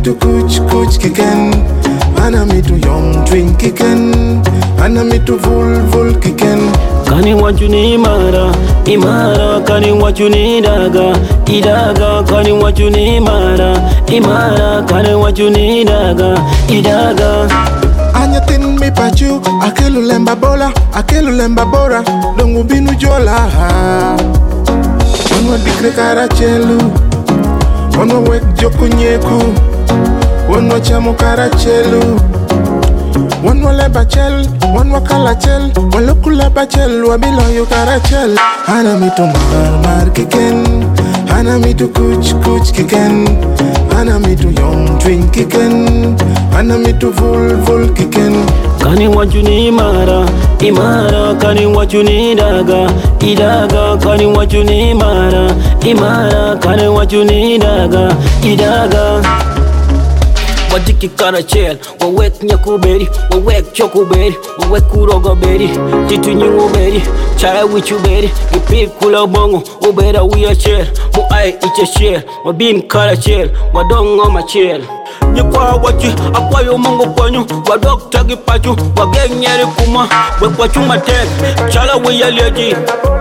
to kuch kicken. Anami to young drink kicken. Anami to vul kicken. Kani wachuni imara, kani wachuni idaga, kani wachuni imara, kani wachuni idaga. Anyatin mi pachu, akelu lemba bora, dongu binu jola. Wanwa dikre karachelu, wanwa wek joko nyeku, wanwa chamo karachelu. Wanwa leba chel, wanwa kala chel, waloku leba chel, wabilo yu karachel. Anami to mar kicken, anami to kuch kicken, anami to young drink kicken, anami to vul kicken. Kani wachuni imara, kani wachuni idaga, kani wachuni imara, kani wachuni idaga. Wajiki karachel, wawek nyakuberi, wawek chokuberi, wawek kurogoberi, titu nyunguberi, chaya wichuberi, ipik kula bongo, ubera wiyachel, muai ichachel, wabin karachel, wadongo machel. Nyekwa wachi, akwayo mungu kwanyu, wadok tagi pachu, wagenyeri kuma, wekwachu matek, chala wiyaleji.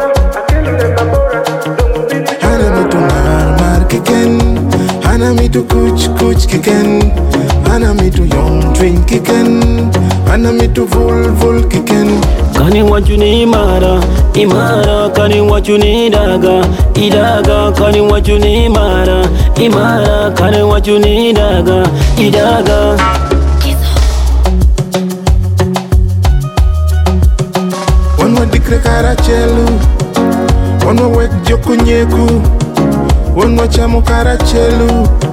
Anami to mar kicken, anami to kuch kicken, anami to young drink kicken, anami to vul kicken. Kani wachuni imara, kani wachuni idaga, kani wachuni imara, kani wachuni idaga. Wanwa dikre karachelu, wanwa wek joko nyeku, wanwa chamo karachelu.